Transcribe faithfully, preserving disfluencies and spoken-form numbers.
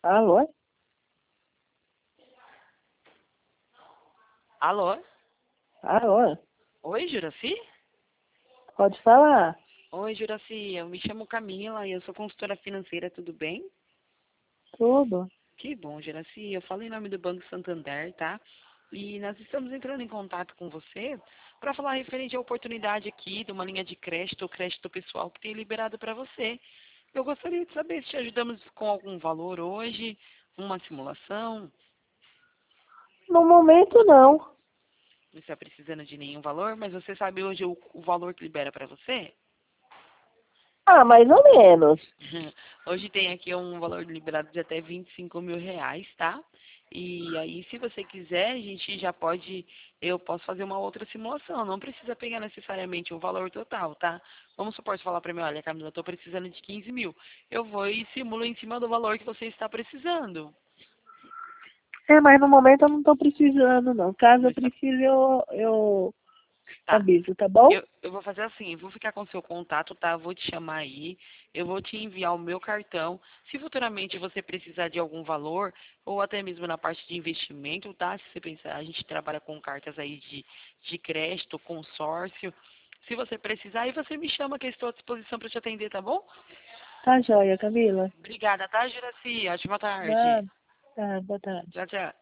Alô? Alô? Alô? Oi, Juraci? Pode falar? Oi, Juraci. Eu me chamo Camila e eu sou consultora financeira, tudo bem? Tudo. Que bom, Juraci. Eu falo em nome do Banco Santander, tá? E nós estamos entrando em contato com você para falar referente à oportunidade aqui de uma linha de crédito ou crédito pessoal que tem liberado para você. Eu gostaria de saber se te ajudamos com algum valor hoje, uma simulação. No momento, não. Não está precisando de nenhum valor, mas você sabe hoje o, o valor que libera para você? Ah, mais ou menos. Hoje tem aqui um valor liberado de até vinte e cinco mil reais, tá? E aí, se você quiser, a gente já pode, eu posso fazer uma outra simulação. Não precisa pegar necessariamente o valor total, tá? Vamos supor, você falar para mim, olha, Camila, eu estou precisando de quinze mil. Eu vou e simulo em cima do valor que você está precisando. É, mas no momento eu não tô precisando, não. Caso Não eu está... precise, eu, eu Tá. aviso, tá bom? Eu, eu vou fazer assim, eu vou ficar com o seu contato, tá? Eu vou te chamar aí, eu vou te enviar o meu cartão. Se futuramente você precisar de algum valor, ou até mesmo na parte de investimento, tá? Se você pensar, a gente trabalha com cartas aí de, de crédito, consórcio. Se você precisar, aí você me chama que eu estou à disposição para te atender, tá bom? Tá joia, Camila. Obrigada, tá, Juraci? Ótima tarde. Nada. Tá, boa tarde. Tchau, tchau.